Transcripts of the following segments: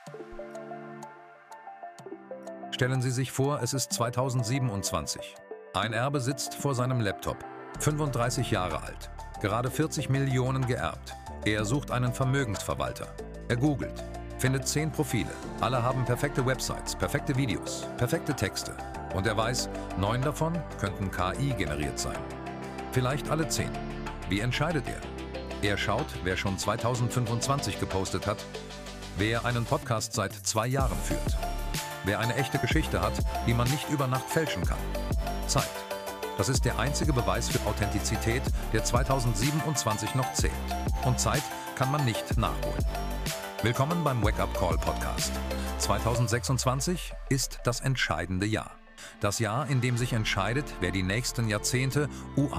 Stellen Sie sich vor, es ist 2027. Ein Erbe sitzt vor seinem Laptop, 35 Jahre alt, gerade 40 Millionen geerbt. Er sucht einen Vermögensverwalter. Er googelt, findet 10 Profile. Alle haben perfekte Websites, perfekte Videos, perfekte Texte. Und er weiß, 9 davon könnten KI generiert sein. Vielleicht alle 10. Wie entscheidet er? Er schaut, wer schon 2025 gepostet hat, wer einen Podcast seit 2 Jahren führt, wer eine echte Geschichte hat, die man nicht über Nacht fälschen kann. Zeit. Das ist der einzige Beweis für Authentizität, der 2027 noch zählt. Und Zeit kann man nicht nachholen. Willkommen beim Wake Up Call Podcast. 2026 ist das entscheidende Jahr. Das Jahr, in dem sich entscheidet, wer die nächsten Jahrzehnte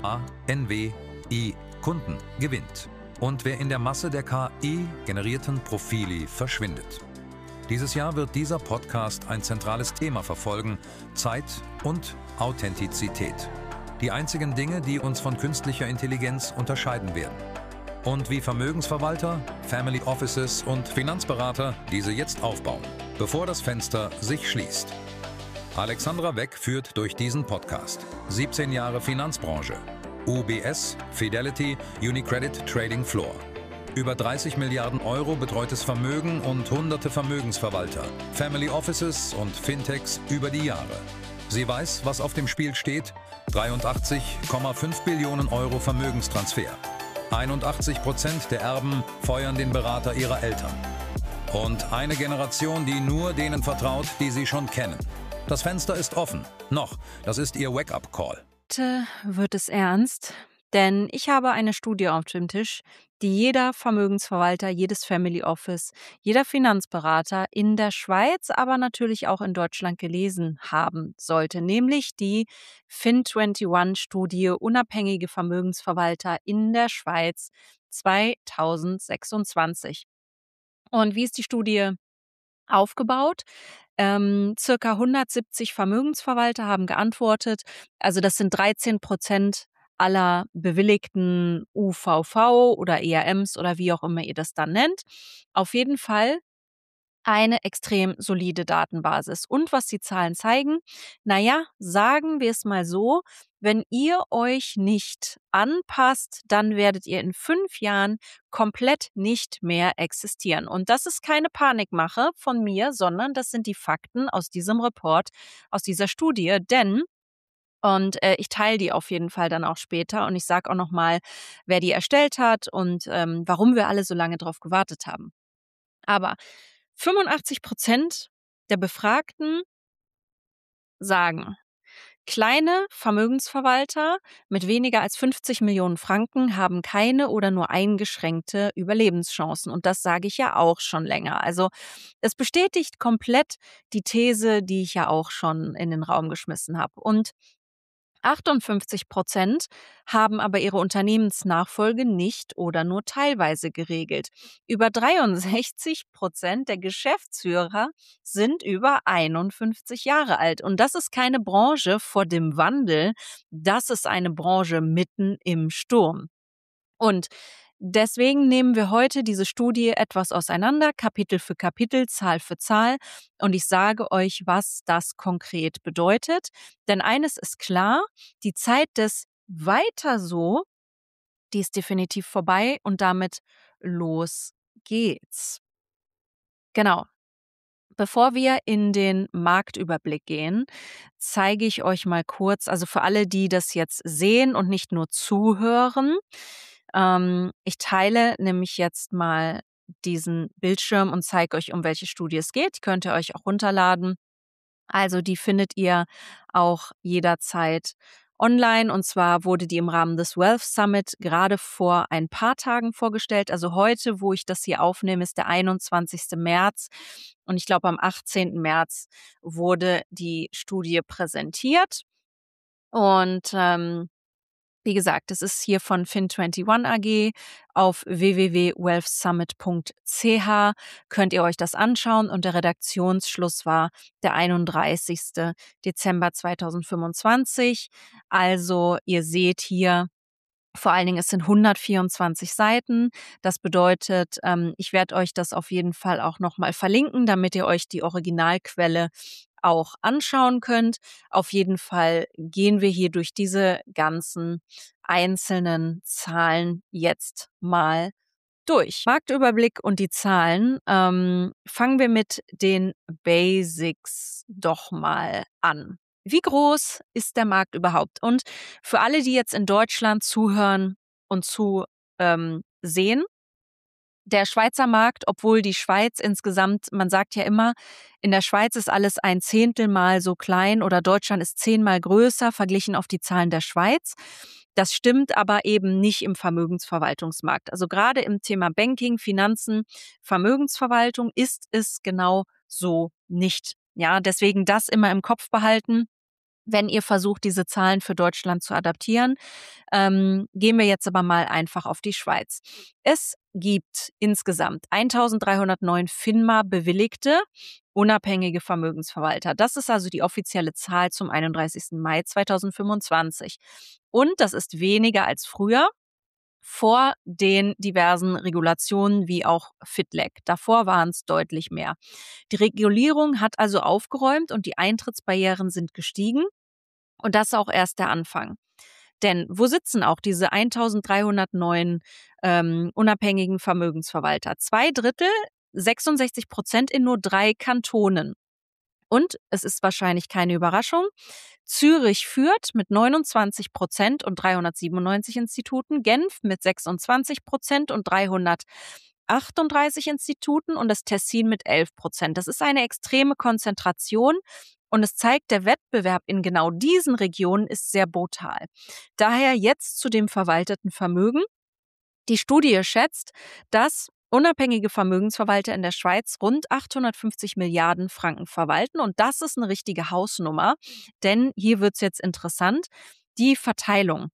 Kunden gewinnt und wer in der Masse der KI-generierten Profili verschwindet. Dieses Jahr wird dieser Podcast ein zentrales Thema verfolgen: Zeit und Authentizität. Die einzigen Dinge, die uns von künstlicher Intelligenz unterscheiden werden. Und wie Vermögensverwalter, Family Offices und Finanzberater diese jetzt aufbauen, bevor das Fenster sich schließt. Alexandra Weck führt durch diesen Podcast. 17 Jahre Finanzbranche. UBS, Fidelity, UniCredit Trading Floor. Über 30 Milliarden Euro betreutes Vermögen und hunderte Vermögensverwalter, Family Offices und Fintechs über die Jahre. Sie weiß, was auf dem Spiel steht: 83,5 Billionen Euro Vermögenstransfer. 81% der Erben feuern den Berater ihrer Eltern. Und eine Generation, die nur denen vertraut, die sie schon kennen. Das Fenster ist offen. Noch. Das ist Ihr Wake-up-Call. Heute wird es ernst, denn ich habe eine Studie auf dem Tisch, die jeder Vermögensverwalter, jedes Family Office, jeder Finanzberater in der Schweiz, aber natürlich auch in Deutschland gelesen haben sollte, nämlich die Fin21-Studie Unabhängige Vermögensverwalter in der Schweiz 2026. Und wie ist die Studie aufgebaut? Circa 170 Vermögensverwalter haben geantwortet. Also das sind 13% aller bewilligten UVV oder ERMs oder wie auch immer ihr das dann nennt. Auf jeden Fall eine extrem solide Datenbasis. Und was die Zahlen zeigen, naja, sagen wir es mal so: Wenn ihr euch nicht anpasst, dann werdet ihr in 5 Jahren komplett nicht mehr existieren. Und das ist keine Panikmache von mir, sondern das sind die Fakten aus diesem Report, aus dieser Studie. Denn ich teile die auf jeden Fall dann auch später und ich sage auch nochmal, wer die erstellt hat und warum wir alle so lange drauf gewartet haben. Aber 85% der Befragten sagen, kleine Vermögensverwalter mit weniger als 50 Millionen Franken haben keine oder nur eingeschränkte Überlebenschancen. Und das sage ich ja auch schon länger. Also es bestätigt komplett die These, die ich ja auch schon in den Raum geschmissen habe. Und 58% haben aber ihre Unternehmensnachfolge nicht oder nur teilweise geregelt. Über 63% der Geschäftsführer sind über 51 Jahre alt. Und das ist keine Branche vor dem Wandel, das ist eine Branche mitten im Sturm. Und deswegen nehmen wir heute diese Studie etwas auseinander, Kapitel für Kapitel, Zahl für Zahl. Und ich sage euch, was das konkret bedeutet. Denn eines ist klar: Die Zeit des Weiter so, die ist definitiv vorbei und damit los geht's. Genau. Bevor wir in den Marktüberblick gehen, zeige ich euch mal kurz, also für alle, die das jetzt sehen und nicht nur zuhören, ich teile nämlich jetzt mal diesen Bildschirm und zeige euch, um welche Studie es geht. Die könnt ihr euch auch runterladen. Also die findet ihr auch jederzeit online, und zwar wurde die im Rahmen des Wealth Summit gerade vor ein paar Tagen vorgestellt. Also heute, wo ich das hier aufnehme, ist der 21. März und ich glaube am 18. März wurde die Studie präsentiert und wie gesagt, es ist hier von Fin21 AG. Auf www.wealthsummit.ch könnt ihr euch das anschauen und der Redaktionsschluss war der 31. Dezember 2025. Also ihr seht hier Vor allen Dingen, es sind 124 Seiten. Das bedeutet, ich werde euch das auf jeden Fall auch nochmal verlinken, damit ihr euch die Originalquelle auch anschauen könnt. Auf jeden Fall gehen wir hier durch diese ganzen einzelnen Zahlen jetzt mal durch. Marktüberblick und die Zahlen. Fangen wir mit den Basics doch mal an. Wie groß ist der Markt überhaupt? Und für alle, die jetzt in Deutschland zuhören und sehen, der Schweizer Markt, obwohl die Schweiz insgesamt, man sagt ja immer, in der Schweiz ist alles ein Zehntel mal so klein oder Deutschland ist 10-mal größer verglichen auf die Zahlen der Schweiz. Das stimmt aber eben nicht im Vermögensverwaltungsmarkt. Also gerade im Thema Banking, Finanzen, Vermögensverwaltung ist es genau so nicht. Ja, deswegen das immer im Kopf behalten, wenn ihr versucht, diese Zahlen für Deutschland zu adaptieren. Gehen wir jetzt aber mal einfach auf die Schweiz. Es gibt insgesamt 1309 FINMA bewilligte unabhängige Vermögensverwalter. Das ist also die offizielle Zahl zum 31. Mai 2025. Und das ist weniger als früher vor den diversen Regulationen wie auch FITLEC. Davor waren es deutlich mehr. Die Regulierung hat also aufgeräumt und die Eintrittsbarrieren sind gestiegen. Und das ist auch erst der Anfang. Denn wo sitzen auch diese 1309 unabhängigen Vermögensverwalter? 2/3, 66% in nur 3 Kantonen. Und es ist wahrscheinlich keine Überraschung, Zürich führt mit 29% und 397 Instituten, Genf mit 26% und 338 Instituten und das Tessin mit 11%. Das ist eine extreme Konzentration und es zeigt, der Wettbewerb in genau diesen Regionen ist sehr brutal. Daher jetzt zu dem verwalteten Vermögen. Die Studie schätzt, dass unabhängige Vermögensverwalter in der Schweiz rund 850 Milliarden Franken verwalten. Und das ist eine richtige Hausnummer, denn hier wird es jetzt interessant. Die Verteilung.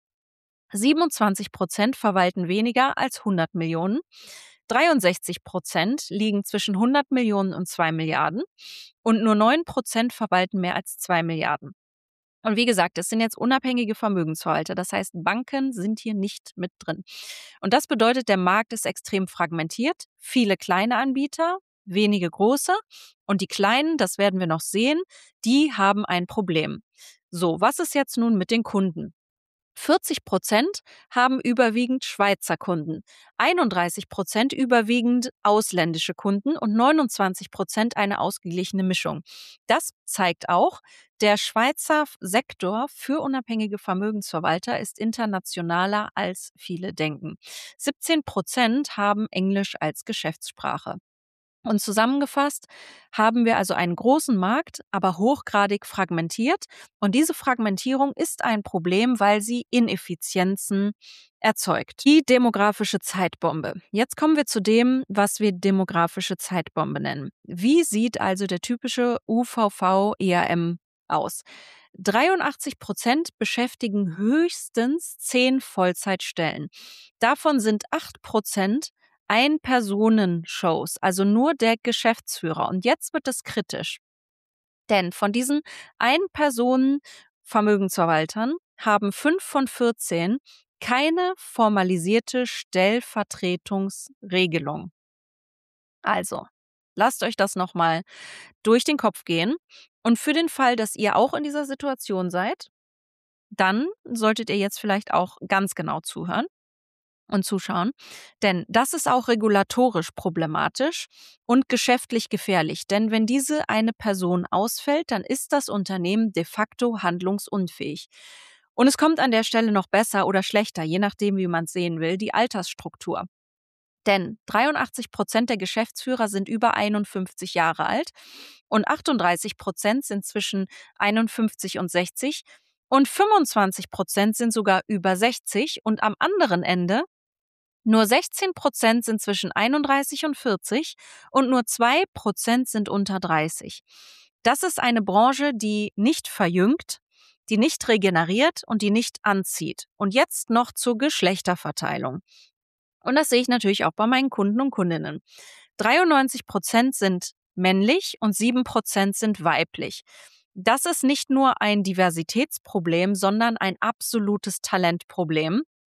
27% verwalten weniger als 100 Millionen. 63% liegen zwischen 100 Millionen und 2 Milliarden. Und nur 9% verwalten mehr als 2 Milliarden. Und wie gesagt, es sind jetzt unabhängige Vermögensverwalter. Das heißt, Banken sind hier nicht mit drin. Und das bedeutet, der Markt ist extrem fragmentiert. Viele kleine Anbieter, wenige große. Und die kleinen, das werden wir noch sehen, die haben ein Problem. So, was ist jetzt nun mit den Kunden? 40% haben überwiegend Schweizer Kunden, 31% überwiegend ausländische Kunden und 29% eine ausgeglichene Mischung. Das zeigt auch, der Schweizer Sektor für unabhängige Vermögensverwalter ist internationaler, als viele denken. 17% haben Englisch als Geschäftssprache. Und zusammengefasst haben wir also einen großen Markt, aber hochgradig fragmentiert. Und diese Fragmentierung ist ein Problem, weil sie Ineffizienzen erzeugt. Die demografische Zeitbombe. Jetzt kommen wir zu dem, was wir demografische Zeitbombe nennen. Wie sieht also der typische UVV-EAM aus? 83% beschäftigen höchstens 10 Vollzeitstellen. Davon sind 8% Ein-Personen-Shows, also nur der Geschäftsführer. Und jetzt wird es kritisch. Denn von diesen Ein-Personen-Vermögensverwaltern haben 5 von 14 keine formalisierte Stellvertretungsregelung. Also, lasst euch das nochmal durch den Kopf gehen. Und für den Fall, dass ihr auch in dieser Situation seid, dann solltet ihr jetzt vielleicht auch ganz genau zuhören und zuschauen, denn das ist auch regulatorisch problematisch und geschäftlich gefährlich, denn wenn diese eine Person ausfällt, dann ist das Unternehmen de facto handlungsunfähig. Und es kommt an der Stelle noch besser oder schlechter, je nachdem, wie man es sehen will, die Altersstruktur. Denn 83% der Geschäftsführer sind über 51 Jahre alt und 38% sind zwischen 51 und 60 und 25% sind sogar über 60 und am anderen Ende nur 16% sind zwischen 31 und 40 und nur 2% sind unter 30. Das ist eine Branche, die nicht verjüngt, die nicht regeneriert und die nicht anzieht. Und jetzt noch zur Geschlechterverteilung. Und das sehe ich natürlich auch bei meinen Kunden und Kundinnen. 93% sind männlich und 7% sind weiblich. Das ist nicht nur ein Diversitätsproblem, sondern ein absolutes Talentproblem.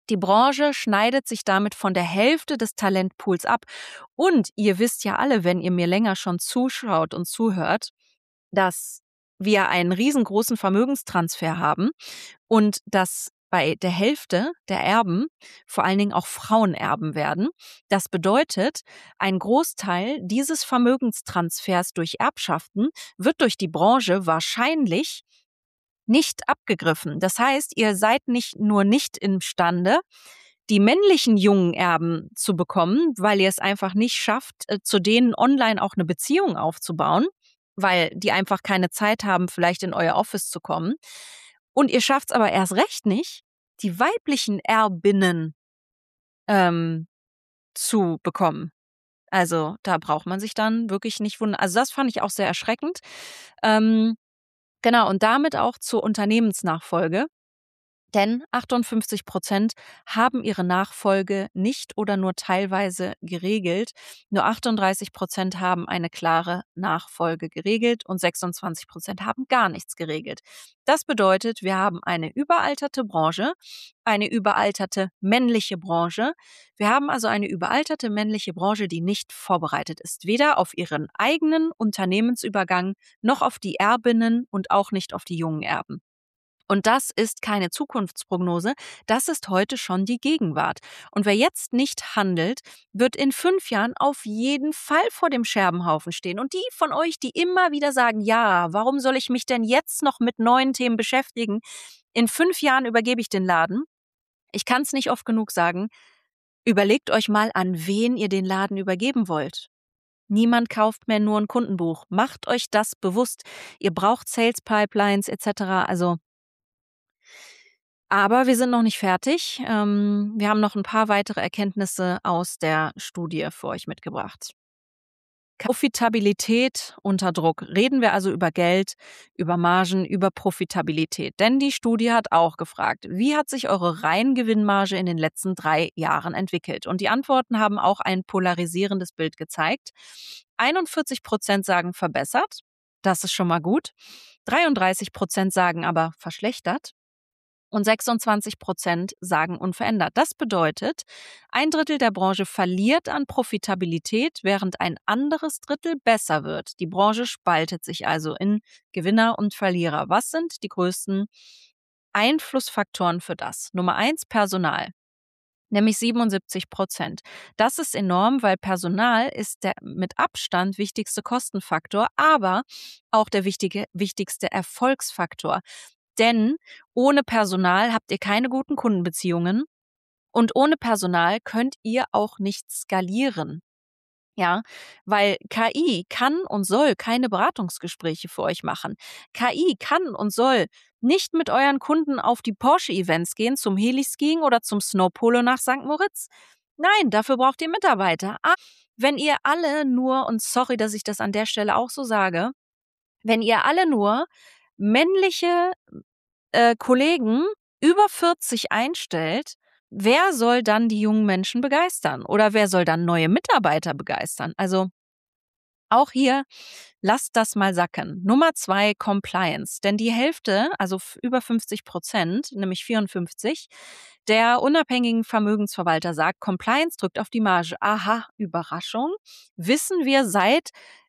Die Branche schneidet sich damit von der Hälfte des Talentpools ab. Und ihr wisst ja alle, wenn ihr mir länger schon zuschaut und zuhört, dass wir einen riesengroßen Vermögenstransfer haben und dass bei der Hälfte der Erben vor allen Dingen auch Frauen erben werden. Das bedeutet, ein Großteil dieses Vermögenstransfers durch Erbschaften wird durch die Branche wahrscheinlich nicht abgegriffen. Das heißt, ihr seid nicht nur nicht imstande, die männlichen jungen Erben zu bekommen, weil ihr es einfach nicht schafft, zu denen online auch eine Beziehung aufzubauen, weil die einfach keine Zeit haben, vielleicht in euer Office zu kommen. Und ihr schafft es aber erst recht nicht, die weiblichen Erbinnen zu bekommen. Also da braucht man sich dann wirklich nicht wundern. Also das fand ich auch sehr erschreckend. Genau, und damit auch zur Unternehmensnachfolge. Denn 58% haben ihre Nachfolge nicht oder nur teilweise geregelt. Nur 38% haben eine klare Nachfolge geregelt und 26% haben gar nichts geregelt. Das bedeutet, wir haben eine überalterte Branche, eine überalterte männliche Branche. Wir haben also eine überalterte männliche Branche, die nicht vorbereitet ist, weder auf ihren eigenen Unternehmensübergang noch auf die Erbinnen und auch nicht auf die jungen Erben. Und das ist keine Zukunftsprognose, das ist heute schon die Gegenwart. Und wer jetzt nicht handelt, wird in 5 Jahren auf jeden Fall vor dem Scherbenhaufen stehen. Und die von euch, die immer wieder sagen, ja, warum soll ich mich denn jetzt noch mit neuen Themen beschäftigen? In 5 Jahren übergebe ich den Laden. Ich kann es nicht oft genug sagen. Überlegt euch mal, an wen ihr den Laden übergeben wollt. Niemand kauft mehr nur ein Kundenbuch. Macht euch das bewusst. Ihr braucht Sales Pipelines etc. Aber wir sind noch nicht fertig. Wir haben noch ein paar weitere Erkenntnisse aus der Studie für euch mitgebracht. Profitabilität unter Druck. Reden wir also über Geld, über Margen, über Profitabilität. Denn die Studie hat auch gefragt, wie hat sich eure Reingewinnmarge in den letzten 3 Jahren entwickelt? Und die Antworten haben auch ein polarisierendes Bild gezeigt. 41% sagen verbessert. Das ist schon mal gut. 33% sagen aber verschlechtert. Und 26% sagen unverändert. Das bedeutet, 1/3 der Branche verliert an Profitabilität, während ein anderes Drittel besser wird. Die Branche spaltet sich also in Gewinner und Verlierer. Was sind die größten Einflussfaktoren für das? Nummer 1, Personal. Nämlich 77%. Das ist enorm, weil Personal ist der mit Abstand wichtigste Kostenfaktor, aber auch der wichtigste Erfolgsfaktor. Denn ohne Personal habt ihr keine guten Kundenbeziehungen und ohne Personal könnt ihr auch nicht skalieren. Ja, weil KI kann und soll keine Beratungsgespräche für euch machen. KI kann und soll nicht mit euren Kunden auf die Porsche-Events gehen, zum Heliskiing oder zum Snowpolo nach St. Moritz. Nein, dafür braucht ihr Mitarbeiter. Wenn ihr alle nur, und sorry, dass ich das an der Stelle auch so sage, wenn ihr alle nur männliche Kollegen über 40 einstellt, wer soll dann die jungen Menschen begeistern? Oder wer soll dann neue Mitarbeiter begeistern? Also auch hier, lasst das mal sacken. Nummer 2, Compliance. Denn die Hälfte, also über 50%, nämlich 54, der unabhängigen Vermögensverwalter sagt, Compliance drückt auf die Marge. Aha, Überraschung. Wissen wir seit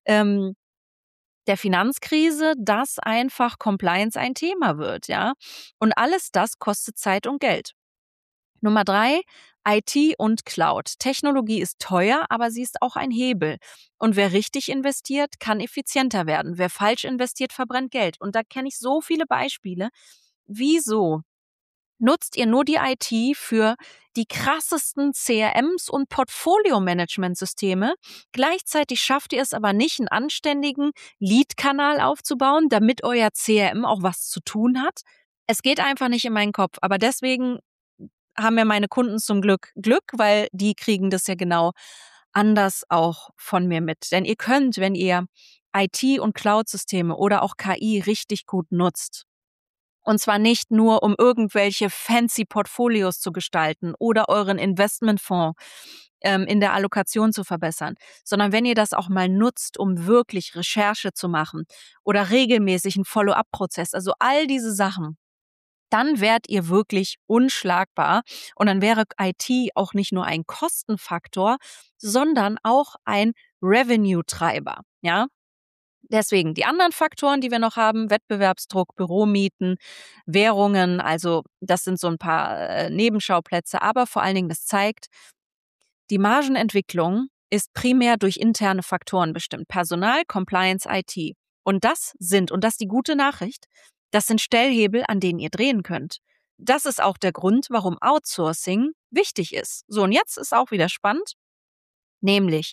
der Finanzkrise, dass einfach Compliance ein Thema wird, ja. Und alles das kostet Zeit und Geld. Nummer 3, IT und Cloud. Technologie ist teuer, aber sie ist auch ein Hebel. Und wer richtig investiert, kann effizienter werden. Wer falsch investiert, verbrennt Geld. Und da kenne ich so viele Beispiele. Wieso nutzt ihr nur die IT für die krassesten CRMs und Portfolio-Management-Systeme? Gleichzeitig schafft ihr es aber nicht, einen anständigen Lead-Kanal aufzubauen, damit euer CRM auch was zu tun hat. Es geht einfach nicht in meinen Kopf. Aber deswegen haben ja meine Kunden zum Glück, weil die kriegen das ja genau anders auch von mir mit. Denn ihr könnt, wenn ihr IT- und Cloud-Systeme oder auch KI richtig gut nutzt, und zwar nicht nur, um irgendwelche fancy Portfolios zu gestalten oder euren Investmentfonds in der Allokation zu verbessern, sondern wenn ihr das auch mal nutzt, um wirklich Recherche zu machen oder regelmäßig einen Follow-up-Prozess, also all diese Sachen, dann wärt ihr wirklich unschlagbar. Und dann wäre IT auch nicht nur ein Kostenfaktor, sondern auch ein Revenue-Treiber. Ja? Deswegen die anderen Faktoren, die wir noch haben: Wettbewerbsdruck, Büromieten, Währungen, also das sind so ein paar Nebenschauplätze, aber vor allen Dingen, das zeigt, die Margenentwicklung ist primär durch interne Faktoren bestimmt: Personal, Compliance, IT. Und das ist die gute Nachricht, das sind Stellhebel, an denen ihr drehen könnt. Das ist auch der Grund, warum Outsourcing wichtig ist. So, und jetzt ist auch wieder spannend. Nämlich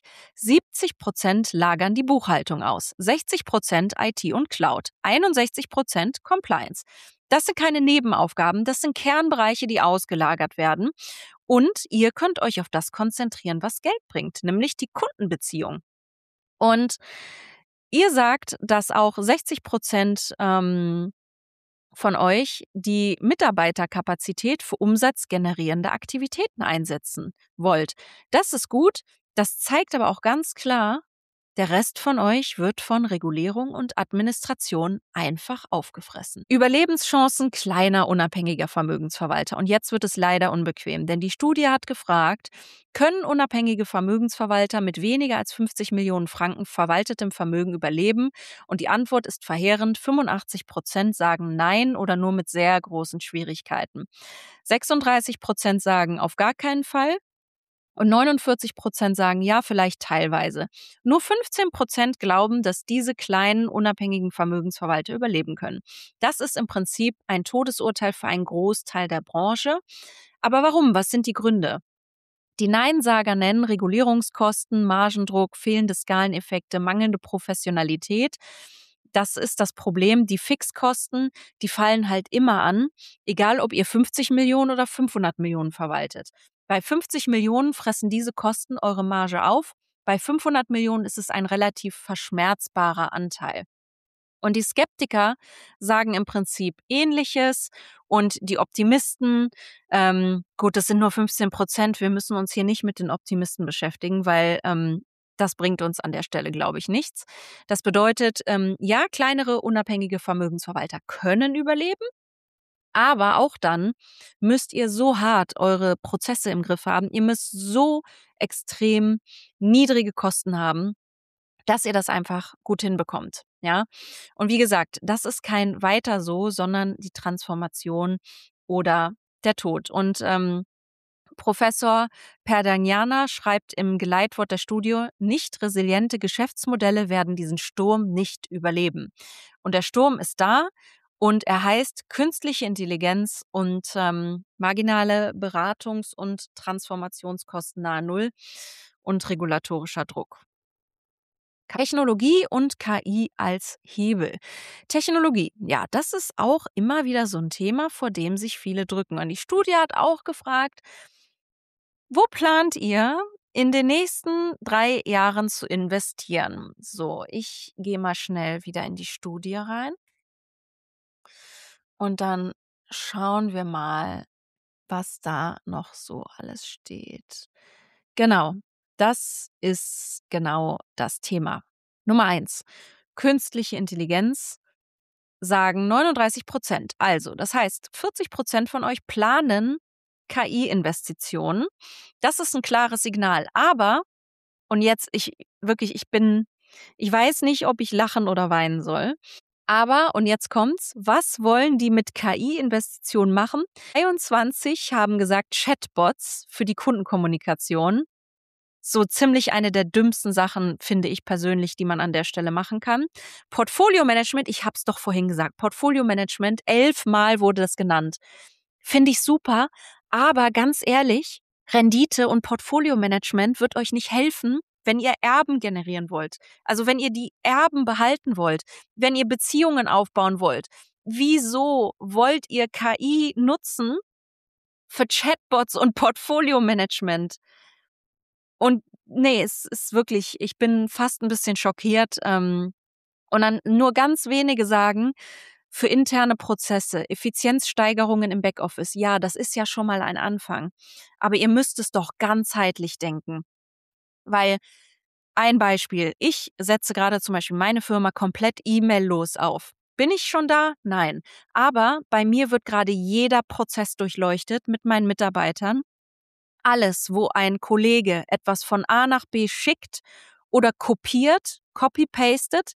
70% lagern die Buchhaltung aus, 60% IT und Cloud, 61% Compliance. Das sind keine Nebenaufgaben, das sind Kernbereiche, die ausgelagert werden. Und ihr könnt euch auf das konzentrieren, was Geld bringt, nämlich die Kundenbeziehung. Und ihr sagt, dass auch 60% von euch die Mitarbeiterkapazität für umsatzgenerierende Aktivitäten einsetzen wollt. Das ist gut. Das zeigt aber auch ganz klar, der Rest von euch wird von Regulierung und Administration einfach aufgefressen. Überlebenschancen kleiner, unabhängiger Vermögensverwalter. Und jetzt wird es leider unbequem, denn die Studie hat gefragt, können unabhängige Vermögensverwalter mit weniger als 50 Millionen Franken verwaltetem Vermögen überleben? Und die Antwort ist verheerend. 85% sagen nein oder nur mit sehr großen Schwierigkeiten. 36% sagen auf gar keinen Fall. Und 49% sagen ja, vielleicht teilweise. Nur 15% glauben, dass diese kleinen, unabhängigen Vermögensverwalter überleben können. Das ist im Prinzip ein Todesurteil für einen Großteil der Branche. Aber warum? Was sind die Gründe? Die Neinsager nennen Regulierungskosten, Margendruck, fehlende Skaleneffekte, mangelnde Professionalität. Das ist das Problem. Die Fixkosten, die fallen halt immer an, egal ob ihr 50 Millionen oder 500 Millionen verwaltet. Bei 50 Millionen fressen diese Kosten eure Marge auf. Bei 500 Millionen ist es ein relativ verschmerzbarer Anteil. Und die Skeptiker sagen im Prinzip Ähnliches und die Optimisten, gut, das sind nur 15%, wir müssen uns hier nicht mit den Optimisten beschäftigen, weil das bringt uns an der Stelle, glaube ich, nichts. Das bedeutet, ja, kleinere unabhängige Vermögensverwalter können überleben, aber auch dann müsst ihr so hart eure Prozesse im Griff haben, ihr müsst so extrem niedrige Kosten haben, dass ihr das einfach gut hinbekommt, ja? Und wie gesagt, das ist kein weiter so, sondern die Transformation oder der Tod. Und Professor Perdagnana schreibt im Geleitwort der Studie, nicht resiliente Geschäftsmodelle werden diesen Sturm nicht überleben. Und der Sturm ist da und er heißt künstliche Intelligenz und marginale Beratungs- und Transformationskosten nahe Null und regulatorischer Druck. Technologie und KI als Hebel. Technologie, ja, das ist auch immer wieder so ein Thema, vor dem sich viele drücken. Und die Studie hat auch gefragt, wo plant ihr in den nächsten 3 Jahren zu investieren? So, ich gehe mal schnell wieder in die Studie rein und dann schauen wir mal, was da noch so alles steht. Genau, das ist genau das Thema. Nummer 1. Künstliche Intelligenz, sagen 39%. Also, das heißt, 40% von euch planen KI-Investitionen. Das ist ein klares Signal. Aber, und jetzt, ich weiß nicht, ob ich lachen oder weinen soll. Aber, und jetzt kommt's, was wollen die mit KI-Investitionen machen? 23 haben gesagt, Chatbots für die Kundenkommunikation. So ziemlich eine der dümmsten Sachen, finde ich persönlich, die man an der Stelle machen kann. Portfolio-Management, ich habe es doch vorhin gesagt, Portfolio-Management, 11 Mal wurde das genannt. Finde ich super, aber ganz ehrlich, Rendite und Portfolio-Management wird euch nicht helfen, wenn ihr Erben generieren wollt. Also wenn ihr die Erben behalten wollt, wenn ihr Beziehungen aufbauen wollt. Wieso wollt ihr KI nutzen für Chatbots und Portfolio-Management? Und nee, es ist wirklich, ich bin fast ein bisschen schockiert. Und dann nur ganz wenige sagen, für interne Prozesse, Effizienzsteigerungen im Backoffice, ja, das ist ja schon mal ein Anfang. Aber ihr müsst es doch ganzheitlich denken. Weil ein Beispiel, ich setze gerade zum Beispiel meine Firma komplett E-Mail-los auf. Bin ich schon da? Nein. Aber bei mir wird gerade jeder Prozess durchleuchtet mit meinen Mitarbeitern. Alles, wo ein Kollege etwas von A nach B schickt oder kopiert, copy-pastet,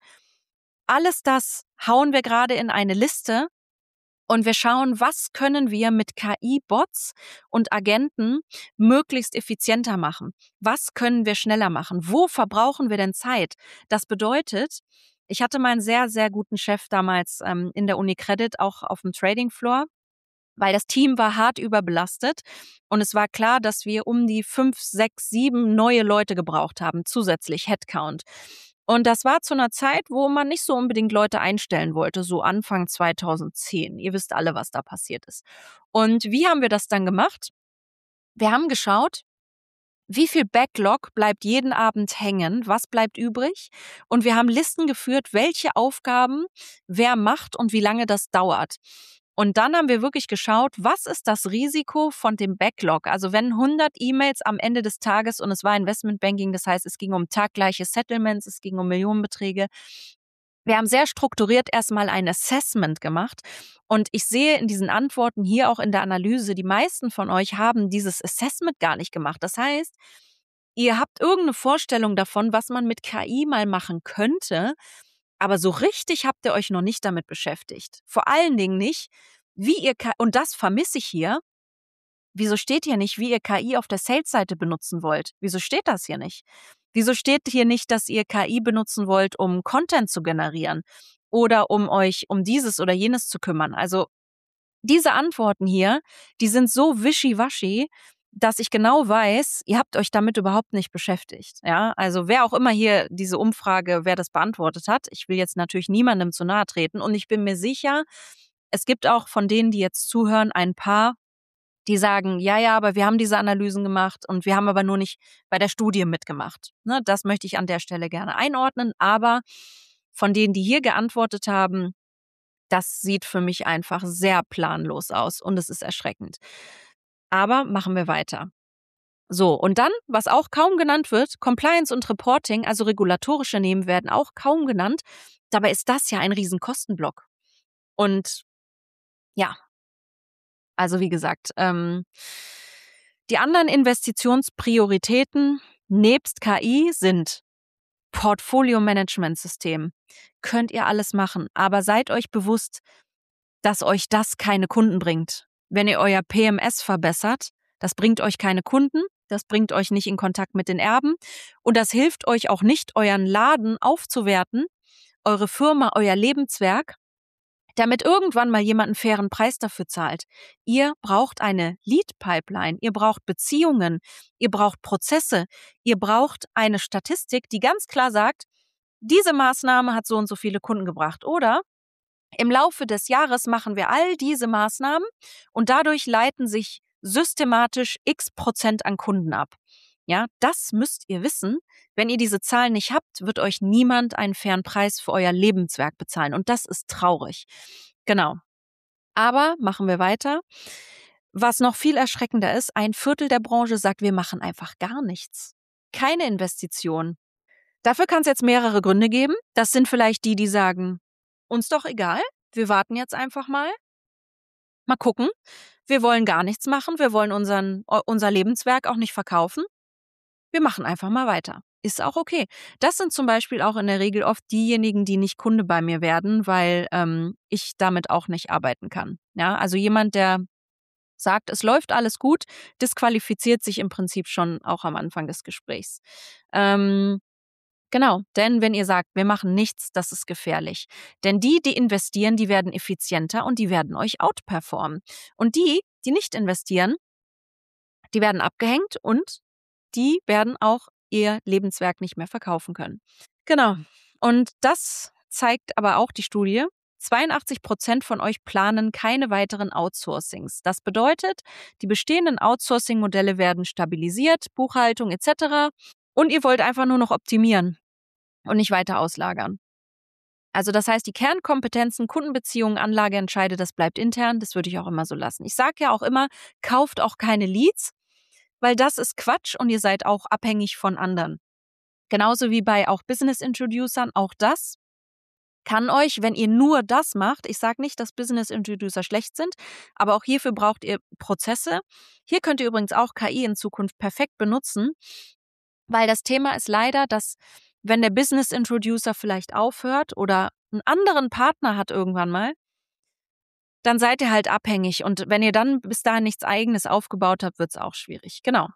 alles das hauen wir gerade in eine Liste und wir schauen, was können wir mit KI-Bots und Agenten möglichst effizienter machen? Was können wir schneller machen? Wo verbrauchen wir denn Zeit? Das bedeutet, ich hatte meinen sehr, sehr guten Chef damals in der UniCredit, auch auf dem Trading Floor, weil das Team war hart überbelastet und es war klar, dass wir um die 5, 6, 7 neue Leute gebraucht haben, zusätzlich Headcount. Und das war zu einer Zeit, wo man nicht so unbedingt Leute einstellen wollte, so Anfang 2010. Ihr wisst alle, was da passiert ist. Und wie haben wir das dann gemacht? Wir haben geschaut, wie viel Backlog bleibt jeden Abend hängen, was bleibt übrig? Und wir haben Listen geführt, welche Aufgaben wer macht und wie lange das dauert. Und dann haben wir wirklich geschaut, was ist das Risiko von dem Backlog? Also wenn 100 E-Mails am Ende des Tages, und es war Investmentbanking, das heißt, es ging um taggleiche Settlements, es ging um Millionenbeträge. Wir haben sehr strukturiert erstmal ein Assessment gemacht und ich sehe in diesen Antworten hier auch in der Analyse, die meisten von euch haben dieses Assessment gar nicht gemacht. Das heißt, ihr habt irgendeine Vorstellung davon, was man mit KI mal machen könnte, aber so richtig habt ihr euch noch nicht damit beschäftigt. Vor allen Dingen nicht, wie ihr und das vermisse ich hier. Wieso steht hier nicht, wie ihr KI auf der Sales-Seite benutzen wollt? Wieso steht das hier nicht? Wieso steht hier nicht, dass ihr KI benutzen wollt, um Content zu generieren oder um euch um dieses oder jenes zu kümmern? Also diese Antworten hier, die sind so wischiwaschi, dass ich genau weiß, ihr habt euch damit überhaupt nicht beschäftigt. Ja, also wer auch immer hier diese Umfrage, wer das beantwortet hat, ich will jetzt natürlich niemandem zu nahe treten und ich bin mir sicher, es gibt auch von denen, die jetzt zuhören, ein paar, die sagen, ja, aber wir haben diese Analysen gemacht und wir haben aber nur nicht bei der Studie mitgemacht. Ne, das möchte ich an der Stelle gerne einordnen, aber von denen, die hier geantwortet haben, das sieht für mich einfach sehr planlos aus und es ist erschreckend. Aber machen wir weiter. So, und dann, was auch kaum genannt wird, Compliance und Reporting, also regulatorische Themen werden auch kaum genannt. Dabei ist das ja ein Riesenkostenblock. Und ja, also wie gesagt, die anderen Investitionsprioritäten nebst KI sind Portfolio-Management-System. Könnt ihr alles machen, aber seid euch bewusst, dass euch das keine Kunden bringt. Wenn ihr euer PMS verbessert, das bringt euch keine Kunden, das bringt euch nicht in Kontakt mit den Erben und das hilft euch auch nicht, euren Laden aufzuwerten, eure Firma, euer Lebenswerk, damit irgendwann mal jemand einen fairen Preis dafür zahlt. Ihr braucht eine Lead-Pipeline, ihr braucht Beziehungen, ihr braucht Prozesse, ihr braucht eine Statistik, die ganz klar sagt, diese Maßnahme hat so und so viele Kunden gebracht. Oder im Laufe des Jahres machen wir all diese Maßnahmen und dadurch leiten sich systematisch x% an Kunden ab. Ja, das müsst ihr wissen. Wenn ihr diese Zahlen nicht habt, wird euch niemand einen fairen Preis für euer Lebenswerk bezahlen. Und das ist traurig. Genau. Aber machen wir weiter. Was noch viel erschreckender ist, 1/4 der Branche sagt, wir machen einfach gar nichts. Keine Investition. Dafür kann es jetzt mehrere Gründe geben. Das sind vielleicht die, die sagen, uns doch egal, wir warten jetzt einfach mal. Mal gucken. Wir wollen gar nichts machen, wir wollen unser Lebenswerk auch nicht verkaufen. Wir machen einfach mal weiter. Ist auch okay. Das sind zum Beispiel auch in der Regel oft diejenigen, die nicht Kunde bei mir werden, weil ich damit auch nicht arbeiten kann. Ja, also jemand, der sagt, es läuft alles gut, disqualifiziert sich im Prinzip schon auch am Anfang des Gesprächs. Genau, denn wenn ihr sagt, wir machen nichts, das ist gefährlich. Denn die investieren, die werden effizienter und die werden euch outperformen. Und die nicht investieren, die werden abgehängt und die werden auch ihr Lebenswerk nicht mehr verkaufen können. Genau. Und das zeigt aber auch die Studie. 82% von euch planen keine weiteren Outsourcings. Das bedeutet, die bestehenden Outsourcing-Modelle werden stabilisiert, Buchhaltung etc. Und ihr wollt einfach nur noch optimieren und nicht weiter auslagern. Also das heißt, die Kernkompetenzen, Kundenbeziehungen, Anlageentscheide, das bleibt intern. Das würde ich auch immer so lassen. Ich sage ja auch immer, kauft auch keine Leads, weil das ist Quatsch und ihr seid auch abhängig von anderen. Genauso wie bei auch Business Introducern, auch das kann euch, wenn ihr nur das macht, ich sage nicht, dass Business Introducer schlecht sind, aber auch hierfür braucht ihr Prozesse. Hier könnt ihr übrigens auch KI in Zukunft perfekt benutzen, weil das Thema ist leider, dass wenn der Business Introducer vielleicht aufhört oder einen anderen Partner hat irgendwann mal, dann seid ihr halt abhängig. Und wenn ihr dann bis dahin nichts Eigenes aufgebaut habt, wird es auch schwierig. Genau.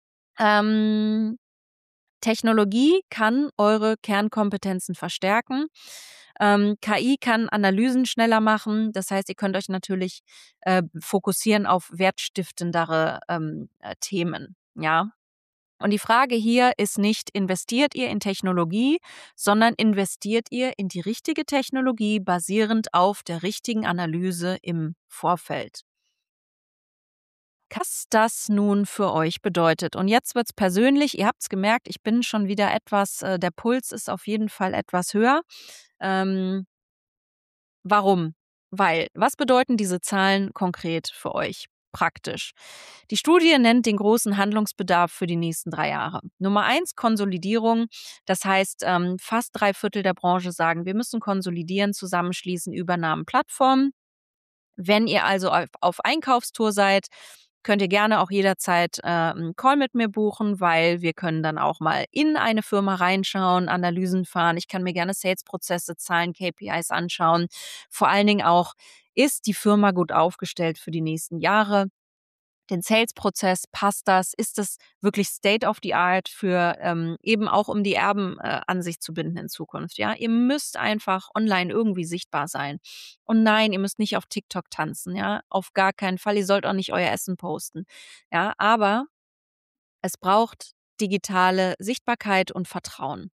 Technologie kann eure Kernkompetenzen verstärken. KI kann Analysen schneller machen. Das heißt, ihr könnt euch natürlich fokussieren auf wertstiftendere Themen. Ja. Und die Frage hier ist nicht, investiert ihr in Technologie, sondern investiert ihr in die richtige Technologie basierend auf der richtigen Analyse im Vorfeld. Was das nun für euch bedeutet. Und jetzt wird's persönlich. Ihr habt's gemerkt, ich bin schon wieder der Puls ist auf jeden Fall etwas höher. Warum? Weil, was bedeuten diese Zahlen konkret für euch? Praktisch. Die Studie nennt den großen Handlungsbedarf für die nächsten 3 Jahre. Nummer 1, Konsolidierung. Das heißt, fast 3/4 der Branche sagen, wir müssen konsolidieren, zusammenschließen, Übernahmen, Plattformen. Wenn ihr also auf Einkaufstour seid, könnt ihr gerne auch jederzeit 'n Call mit mir buchen, weil wir können dann auch mal in eine Firma reinschauen, Analysen fahren. Ich kann mir gerne Sales-Prozesse, Zahlen, KPIs anschauen. Vor allen Dingen auch, ist die Firma gut aufgestellt für die nächsten Jahre? Den Sales-Prozess, passt das? Ist das wirklich State of the Art für eben auch um die Erben an sich zu binden in Zukunft? Ja, ihr müsst einfach online irgendwie sichtbar sein. Und nein, ihr müsst nicht auf TikTok tanzen, ja, auf gar keinen Fall. Ihr sollt auch nicht euer Essen posten, ja, aber es braucht digitale Sichtbarkeit und Vertrauen.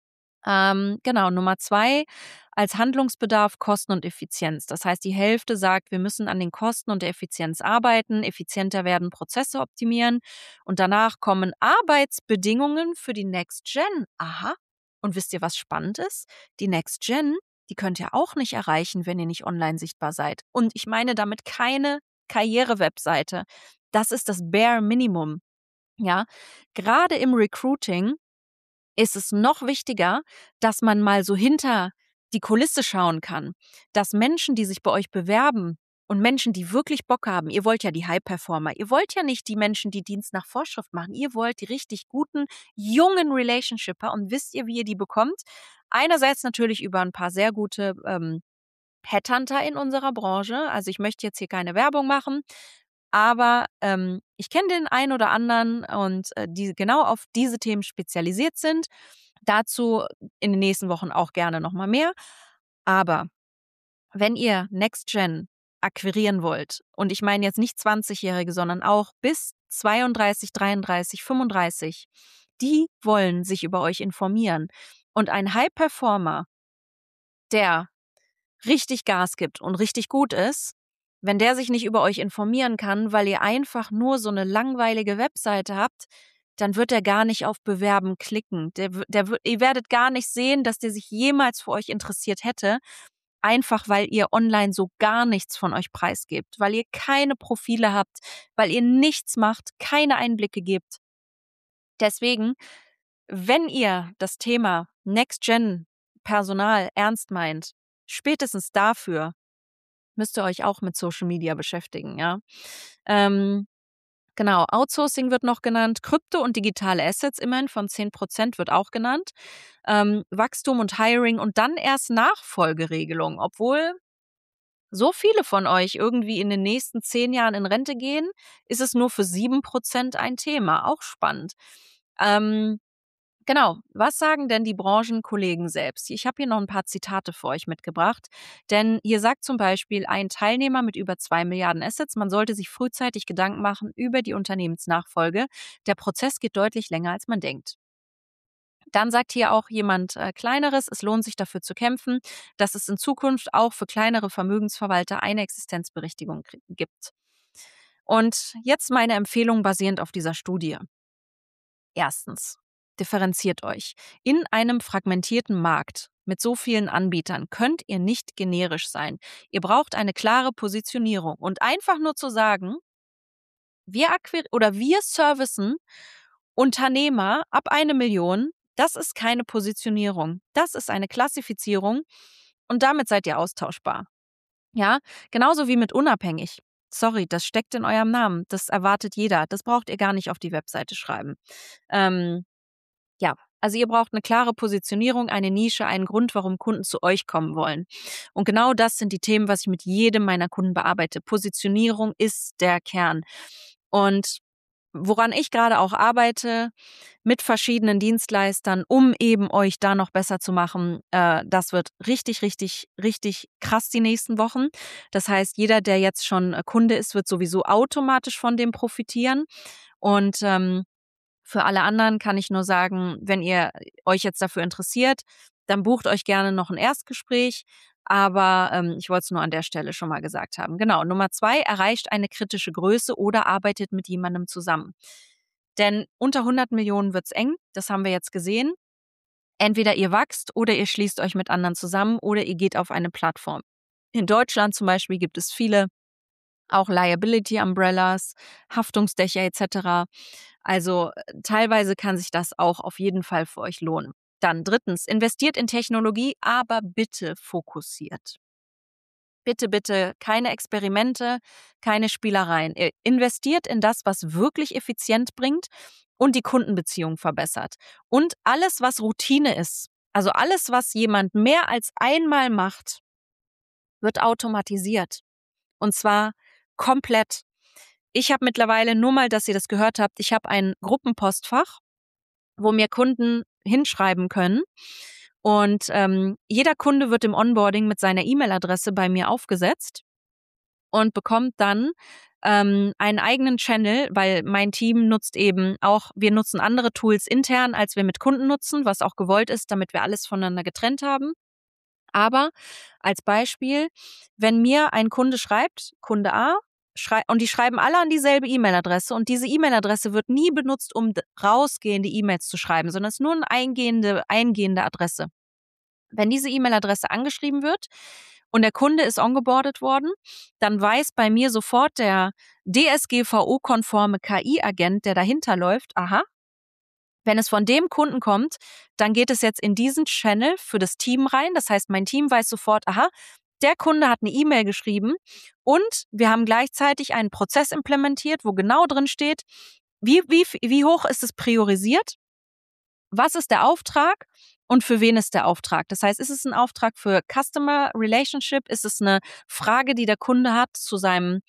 Genau, Nummer 2 als Handlungsbedarf Kosten und Effizienz. Das heißt, die Hälfte sagt, wir müssen an den Kosten und der Effizienz arbeiten, effizienter werden, Prozesse optimieren und danach kommen Arbeitsbedingungen für die Next Gen. Aha. Und wisst ihr, was spannend ist? Die Next Gen, die könnt ihr auch nicht erreichen, wenn ihr nicht online sichtbar seid. Und ich meine damit keine Karriere-Webseite. Das ist das Bare Minimum. Ja, gerade im Recruiting ist es noch wichtiger, dass man mal so hinter die Kulisse schauen kann, dass Menschen, die sich bei euch bewerben und Menschen, die wirklich Bock haben, ihr wollt ja die High-Performer, ihr wollt ja nicht die Menschen, die Dienst nach Vorschrift machen, ihr wollt die richtig guten, jungen Relationshipper und wisst ihr, wie ihr die bekommt? Einerseits natürlich über ein paar sehr gute Headhunter in unserer Branche, also ich möchte jetzt hier keine Werbung machen, aber ich kenne den einen oder anderen und die genau auf diese Themen spezialisiert sind. Dazu in den nächsten Wochen auch gerne noch mal mehr. Aber wenn ihr Next Gen akquirieren wollt, und ich meine jetzt nicht 20-Jährige, sondern auch bis 32, 33, 35, die wollen sich über euch informieren. Und ein High-Performer, der richtig Gas gibt und richtig gut ist, wenn der sich nicht über euch informieren kann, weil ihr einfach nur so eine langweilige Webseite habt, dann wird er gar nicht auf Bewerben klicken. Ihr werdet gar nicht sehen, dass der sich jemals für euch interessiert hätte, einfach weil ihr online so gar nichts von euch preisgebt, weil ihr keine Profile habt, weil ihr nichts macht, keine Einblicke gebt. Deswegen, wenn ihr das Thema Next Gen Personal ernst meint, spätestens dafür müsst ihr euch auch mit Social Media beschäftigen, ja. Genau, Outsourcing wird noch genannt, Krypto und digitale Assets immerhin von 10% wird auch genannt. Wachstum und Hiring und dann erst Nachfolgeregelung, obwohl so viele von euch irgendwie in den nächsten 10 Jahren in Rente gehen, ist es nur für 7% ein Thema, auch spannend. Genau. Was sagen denn die Branchenkollegen selbst? Ich habe hier noch ein paar Zitate für euch mitgebracht, denn hier sagt zum Beispiel ein Teilnehmer mit über 2 Milliarden Assets, man sollte sich frühzeitig Gedanken machen über die Unternehmensnachfolge. Der Prozess geht deutlich länger, als man denkt. Dann sagt hier auch jemand Kleineres, es lohnt sich dafür zu kämpfen, dass es in Zukunft auch für kleinere Vermögensverwalter eine Existenzberechtigung gibt. Und jetzt meine Empfehlung basierend auf dieser Studie. Erstens, differenziert euch. In einem fragmentierten Markt mit so vielen Anbietern könnt ihr nicht generisch sein. Ihr braucht eine klare Positionierung und einfach nur zu sagen, wir servicen Unternehmer ab 1 Million, das ist keine Positionierung. Das ist eine Klassifizierung und damit seid ihr austauschbar. Ja, genauso wie mit unabhängig. Sorry, das steckt in eurem Namen. Das erwartet jeder. Das braucht ihr gar nicht auf die Webseite schreiben. Ja, also ihr braucht eine klare Positionierung, eine Nische, einen Grund, warum Kunden zu euch kommen wollen. Und genau das sind die Themen, was ich mit jedem meiner Kunden bearbeite. Positionierung ist der Kern. Und woran ich gerade auch arbeite mit verschiedenen Dienstleistern, um eben euch da noch besser zu machen, das wird richtig, richtig, richtig krass die nächsten Wochen. Das heißt, jeder, der jetzt schon Kunde ist, wird sowieso automatisch von dem profitieren. Und für alle anderen kann ich nur sagen, wenn ihr euch jetzt dafür interessiert, dann bucht euch gerne noch ein Erstgespräch. Aber ich wollte es nur an der Stelle schon mal gesagt haben. Genau, Nummer 2, erreicht eine kritische Größe oder arbeitet mit jemandem zusammen. Denn unter 100 Millionen wird's eng, das haben wir jetzt gesehen. Entweder ihr wachst oder ihr schließt euch mit anderen zusammen oder ihr geht auf eine Plattform. In Deutschland zum Beispiel gibt es viele auch Liability Umbrellas, Haftungsdächer etc. Also teilweise kann sich das auch auf jeden Fall für euch lohnen. Dann drittens, investiert in Technologie, aber bitte fokussiert. Bitte, bitte keine Experimente, keine Spielereien. Ihr investiert in das, was wirklich effizient bringt und die Kundenbeziehung verbessert. Und alles, was Routine ist, also alles, was jemand mehr als einmal macht, wird automatisiert. Und zwar komplett. Ich habe mittlerweile, nur mal, dass ihr das gehört habt, ich habe ein Gruppenpostfach, wo mir Kunden hinschreiben können. Und jeder Kunde wird im Onboarding mit seiner E-Mail-Adresse bei mir aufgesetzt und bekommt dann einen eigenen Channel, weil mein Team nutzt eben auch, wir nutzen andere Tools intern, als wir mit Kunden nutzen, was auch gewollt ist, damit wir alles voneinander getrennt haben. Aber als Beispiel, wenn mir ein Kunde schreibt, Kunde A, und die schreiben alle an dieselbe E-Mail-Adresse und diese E-Mail-Adresse wird nie benutzt, um rausgehende E-Mails zu schreiben, sondern es ist nur eine eingehende Adresse. Wenn diese E-Mail-Adresse angeschrieben wird und der Kunde ist ongeboardet worden, dann weiß bei mir sofort der DSGVO-konforme KI-Agent, der dahinter läuft, aha, wenn es von dem Kunden kommt, dann geht es jetzt in diesen Channel für das Team rein. Das heißt, mein Team weiß sofort, aha, der Kunde hat eine E-Mail geschrieben und wir haben gleichzeitig einen Prozess implementiert, wo genau drin steht, wie hoch ist es priorisiert, was ist der Auftrag und für wen ist der Auftrag. Das heißt, ist es ein Auftrag für Customer Relationship, ist es eine Frage, die der Kunde hat zu seiner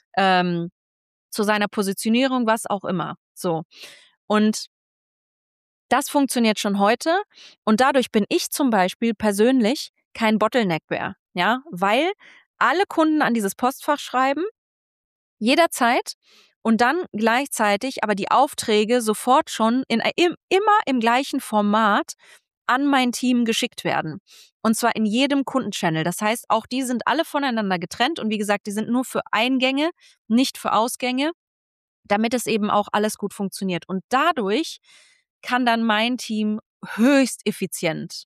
Positionierung, was auch immer. So. Und das funktioniert schon heute und dadurch bin ich zum Beispiel persönlich kein Bottleneck mehr, ja, weil alle Kunden an dieses Postfach schreiben, jederzeit und dann gleichzeitig aber die Aufträge sofort schon immer im gleichen Format an mein Team geschickt werden. Und zwar in jedem Kundenchannel. Das heißt, auch die sind alle voneinander getrennt und wie gesagt, die sind nur für Eingänge, nicht für Ausgänge, damit es eben auch alles gut funktioniert. Und dadurch kann dann mein Team höchst effizient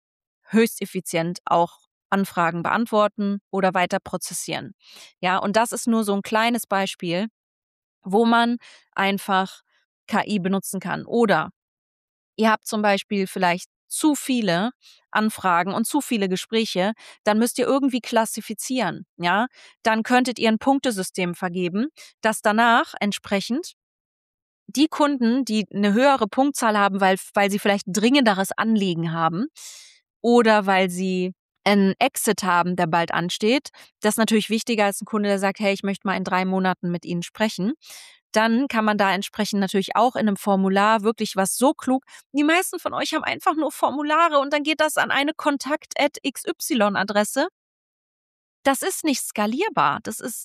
auch Anfragen beantworten oder weiter prozessieren. Ja, und das ist nur so ein kleines Beispiel, wo man einfach KI benutzen kann. Oder ihr habt zum Beispiel vielleicht zu viele Anfragen und zu viele Gespräche, dann müsst ihr irgendwie klassifizieren, ja? Dann könntet ihr ein Punktesystem vergeben, das danach entsprechend die Kunden, die eine höhere Punktzahl haben, weil sie vielleicht dringenderes Anliegen haben oder weil sie einen Exit haben, der bald ansteht, das ist natürlich wichtiger als ein Kunde, der sagt, hey, ich möchte mal in 3 Monaten mit Ihnen sprechen. Dann kann man da entsprechend natürlich auch in einem Formular wirklich was so klug. Die meisten von euch haben einfach nur Formulare und dann geht das an eine Kontakt@XY-Adresse. Das ist nicht skalierbar. Das ist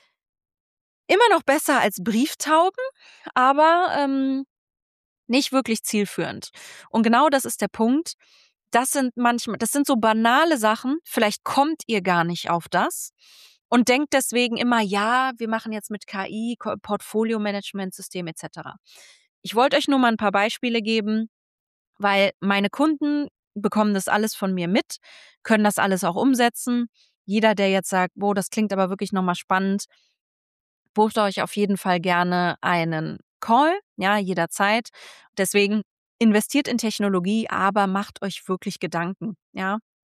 immer noch besser als Brieftauben, aber nicht wirklich zielführend. Und genau das ist der Punkt. Das sind so banale Sachen. Vielleicht kommt ihr gar nicht auf das und denkt deswegen immer, ja, wir machen jetzt mit KI, Portfolio-Management-System etc. Ich wollte euch nur mal ein paar Beispiele geben, weil meine Kunden bekommen das alles von mir mit, können das alles auch umsetzen. Jeder, der jetzt sagt, boah, das klingt aber wirklich nochmal spannend, bucht euch auf jeden Fall gerne einen Call, ja, jederzeit. Deswegen investiert in Technologie, aber macht euch wirklich Gedanken, ja.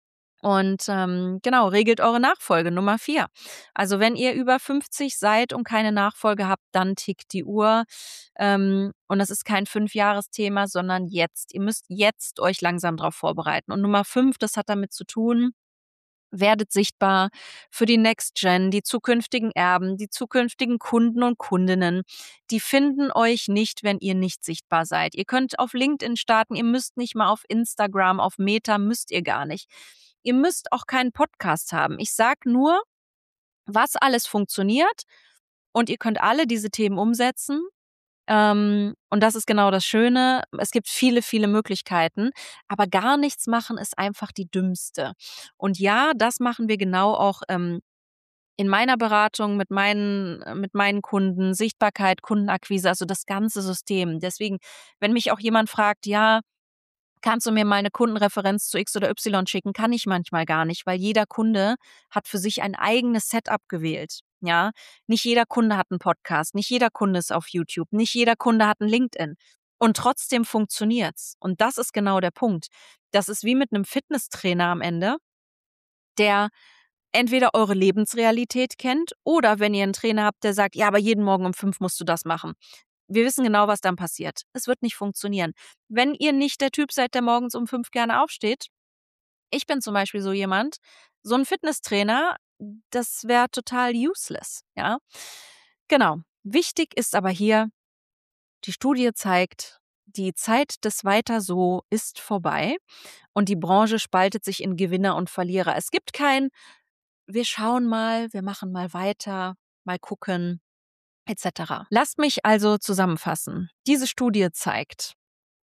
Und genau, regelt eure Nachfolge, Nummer 4. Also wenn ihr über 50 seid und keine Nachfolge habt, dann tickt die Uhr. Und das ist kein 5-Jahres-Thema, sondern jetzt. Ihr müsst jetzt euch langsam darauf vorbereiten. Und Nummer 5, das hat damit zu tun, werdet sichtbar für die Next Gen, die zukünftigen Erben, die zukünftigen Kunden und Kundinnen. Die finden euch nicht, wenn ihr nicht sichtbar seid. Ihr könnt auf LinkedIn starten, ihr müsst nicht mal auf Instagram, auf Meta müsst ihr gar nicht. Ihr müsst auch keinen Podcast haben. Ich sag nur, was alles funktioniert und ihr könnt alle diese Themen umsetzen. Und das ist genau das Schöne. Es gibt viele, viele Möglichkeiten, aber gar nichts machen ist einfach die dümmste. Und ja, das machen wir genau auch in meiner Beratung mit meinen Kunden, Sichtbarkeit, Kundenakquise, also das ganze System. Deswegen, wenn mich auch jemand fragt, ja, kannst du mir mal eine Kundenreferenz zu X oder Y schicken? Kann ich manchmal gar nicht, weil jeder Kunde hat für sich ein eigenes Setup gewählt. Ja, nicht jeder Kunde hat einen Podcast, nicht jeder Kunde ist auf YouTube, nicht jeder Kunde hat ein LinkedIn. Und trotzdem funktioniert's. Und das ist genau der Punkt. Das ist wie mit einem Fitnesstrainer am Ende, der entweder eure Lebensrealität kennt oder wenn ihr einen Trainer habt, der sagt, ja, aber jeden Morgen um 5 musst du das machen. Wir wissen genau, was dann passiert. Es wird nicht funktionieren. Wenn ihr nicht der Typ seid, der morgens um 5 gerne aufsteht, ich bin zum Beispiel so jemand, so ein Fitnesstrainer, das wäre total useless, ja. Genau. Wichtig ist aber hier, die Studie zeigt, die Zeit des Weiter so ist vorbei und die Branche spaltet sich in Gewinner und Verlierer. Es gibt kein wir schauen mal, wir machen mal weiter, mal gucken, etc. Lasst mich also zusammenfassen. Diese Studie zeigt,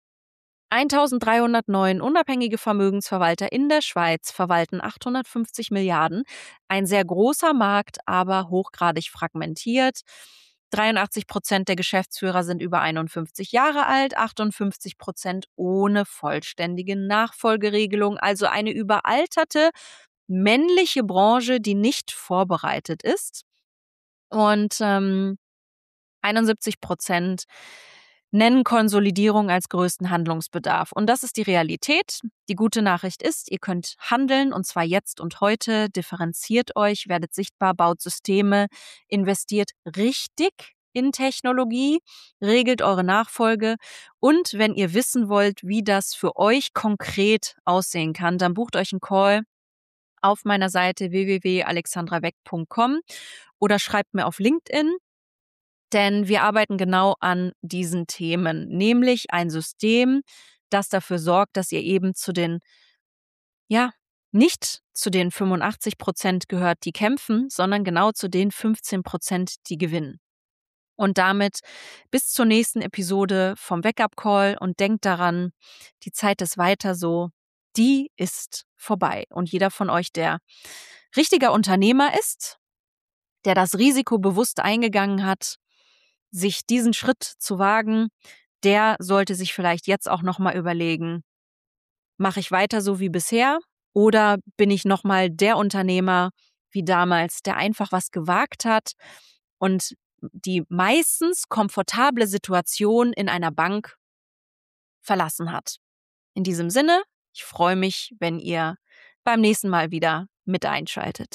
1309 unabhängige Vermögensverwalter in der Schweiz verwalten 850 Milliarden. Ein sehr großer Markt, aber hochgradig fragmentiert. 83% der Geschäftsführer sind über 51 Jahre alt, 58% ohne vollständige Nachfolgeregelung, also eine überalterte männliche Branche, die nicht vorbereitet ist. Und 71% nennen Konsolidierung als größten Handlungsbedarf. Und das ist die Realität. Die gute Nachricht ist, ihr könnt handeln und zwar jetzt und heute, differenziert euch, werdet sichtbar, baut Systeme, investiert richtig in Technologie, regelt eure Nachfolge und wenn ihr wissen wollt, wie das für euch konkret aussehen kann, dann bucht euch einen Call auf meiner Seite www.alexandraweck.com oder schreibt mir auf LinkedIn. Denn wir arbeiten genau an diesen Themen, nämlich ein System, das dafür sorgt, dass ihr eben nicht zu den 85% gehört, die kämpfen, sondern genau zu den 15%, die gewinnen. Und damit bis zur nächsten Episode vom Wake-up Call und denkt daran, die Zeit ist weiter so, die ist vorbei. Und jeder von euch, der richtiger Unternehmer ist, der das Risiko bewusst eingegangen hat, sich diesen Schritt zu wagen, der sollte sich vielleicht jetzt auch nochmal überlegen, mache ich weiter so wie bisher oder bin ich nochmal der Unternehmer wie damals, der einfach was gewagt hat und die meistens komfortable Situation in einer Bank verlassen hat. In diesem Sinne, ich freue mich, wenn ihr beim nächsten Mal wieder mit einschaltet.